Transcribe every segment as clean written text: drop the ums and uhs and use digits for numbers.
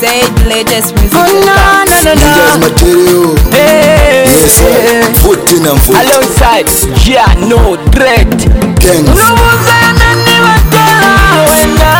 Say the latest music. Oh no, no, no, Ninjas no. material. Hey, Yes, sir. Foot in and foot. alongside yeah, no dread. Gangs. Unobuzana ni watela wena.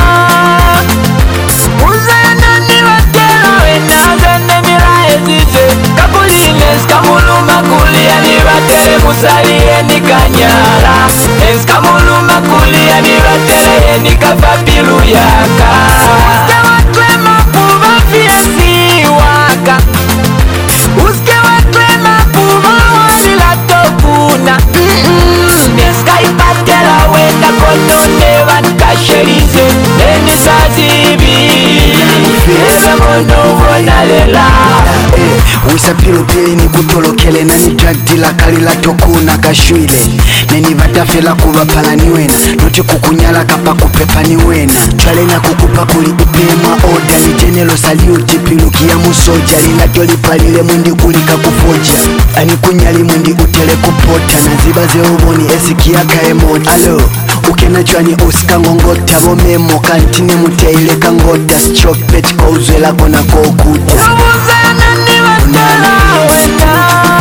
Uzana ni watela wena. Zene mirae zije. Kapulines kamuluma kulia ni watele musalie ni kanyara. Es kamuluma kulia ni watele ni kafapilu yaka. Uske waklema kuva fiesi waka. Uske waklema kuva walila tokuna. Neskai patela wenda konone van kasherize. Neni sazibi Eza mono vonalela. Wisa pilipili ni kutolokele nani drug dealer kalila tokuna kashwile neni vatafela kuva pala ni wena noti kukunyala kapa kupepa ni wena chwale na kukupa kuli ipema oda ni general salute pilukia musoja lila tolipalile mwindi kulika kufoja ani kunyali mwindi utele kupota na ziba ze uboni esikia kaemota alo ukena chwani usika ngongota bomemo kantine muteile kangota stropet kouzwela kona kokuta Uzana ni watela wena.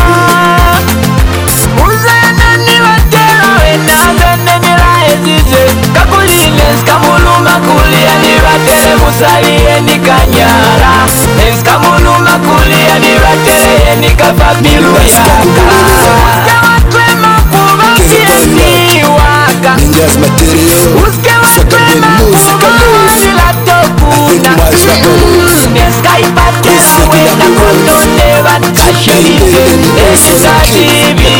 Uzana ni watela wena. Zene mirae zije. Kapulines kamuluma kulia ni watele musalie ni kanyara. Es kamuluma kulia ni watele ni kafapilu yaka. Uske waklema kuva fiesi waka. Ninjas material. Uske waklema kuva walila tokuna. Neskai patela wena konone van kasherize. Neni sazibi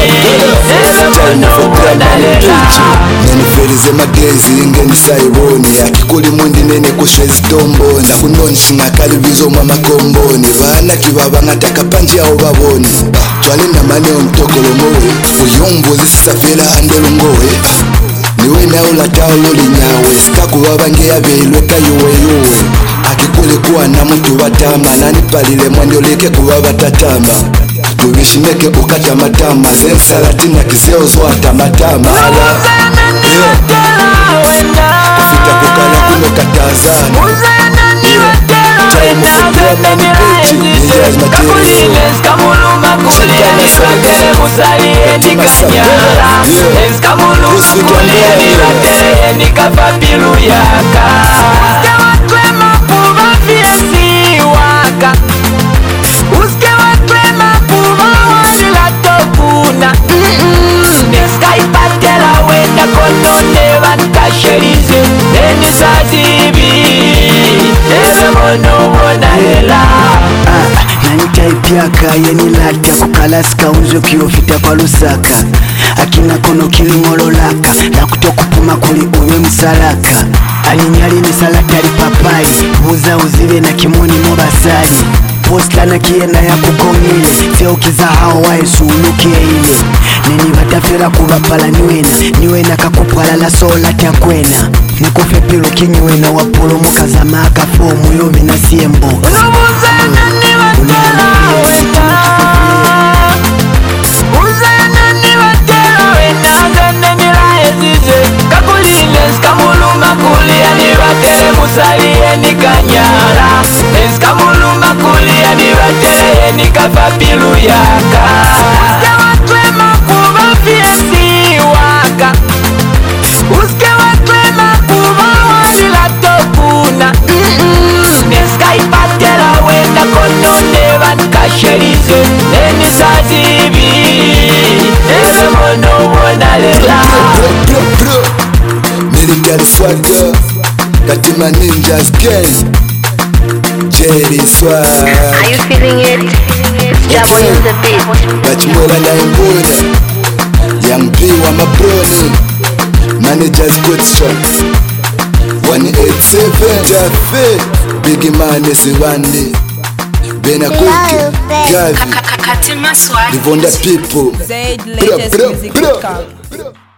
Eza mono vonalela. Neniferize magezi ingeni saiboni akikuli mundi nene kuswezi tomboni nakunonsi ngakalibizo mwa makomboni vana kivava ngataka panji ao vavoni chwale na maneo mtokolo mowe uyumbuzi sisafela andelo ngowe niwe naula taulo linyawe sikakuvava ngeyaveilwe kayuweyuwe akikuli kuwa na mutu vatama nanipalile mwanyoleke kuvava tatama tuvishimeke ukatamatama zensalatina kiseo zwatamatama Uzana ni watela wena. kufita kukala kuno katazana Uzana ni watela wena. Zene mirae zije. Kapulines kamuluma kulia ni watele musalie ni kanyara. Es kamuluma kulia ni watele ni kafapilu yaka. Uske waklema kuva fiesi waka. Uske waklema kuva walila tokuna. Neskai patela wenda konone van kasherize. Neni sazibi Eza mono vonalela. nanitaipyaka yenilata kukalasika unzo kiofita kwa lusaka akina kono kilingololaka na kutokupuma kuli uwe msalaka alinyali misalatali papai buza uzive na kimoni mobasali posta na kienda ya kukongile fyaukiza hao waesulukie ile neni vatafela kuvapala niwena kakupwalala sola tyakwena nikufe pilu kinyiwena wapolomoka za maka fomu yovi na siembo Uzana ni watela wena. Uzana ni watela wena. Zene mirae zije. Kapulines kamuluma kulia ni watele musalie ni kanyara. Es kamuluma kulia ni watele ni kafapilu yaka. Uske waklema kuva fiesi waka. Uske waklema kuva walila tokuna. Neskai patela wenda konone van kasherize. Neni sazibi Eza mono vonalela. Military swagger Katima Ninjas gang Jerry swag Are you feeling it? Jabo in the beat. Bachimola na imbuna Young P wa mabroni Managers good shots 187 Jaffe Biggie man Esiwandi Bena Kuki Gavi Katima Swag. Livonda people Say the latest music.